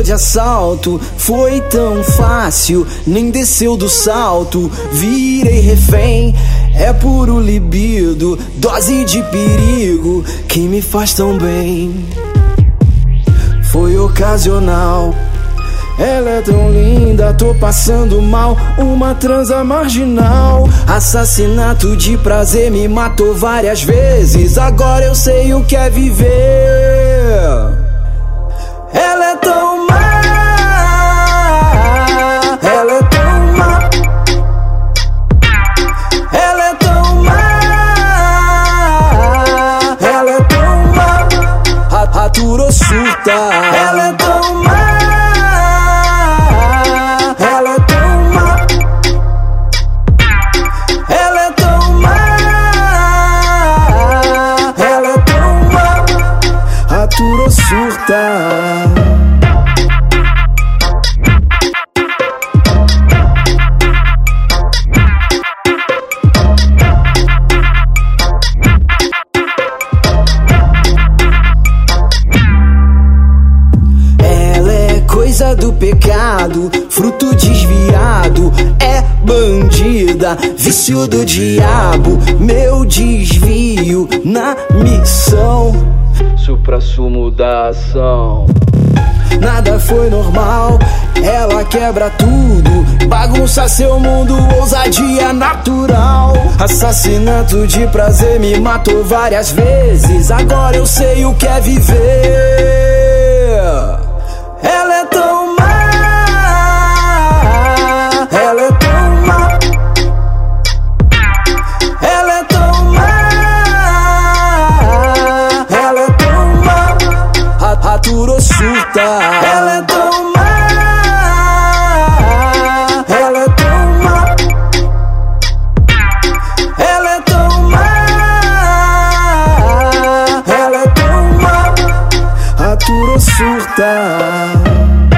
de assalto. Foi tão fácil, nem desceu do salto. Virei refém, é puro libido, dose de perigo que me faz tão bem. Foi ocasional, ela é tão linda, tô passando mal. Uma transa marginal, assassinato de prazer, me matou várias vezes. Agora eu sei o que é viver. Ela é tão má, ela é tão má, ela é tão má, ela é tão má. Ratura surta, ela é tão má. Surta. Ela é coisa do pecado, fruto desviado, é bandida, vício do diabo, meu desvio na missão, suprassumo da ação. Nada foi normal, ela quebra tudo, bagunça seu mundo, ousadia natural. Assassinato de prazer, me matou várias vezes. Agora eu sei o que é viver. Ela é tão má, ela é tão má, ela é tão má, ela é tão má. Ratura surta, ela é tão má, ela é tão má, ela é tão má, ela é tão má. Ratura surta.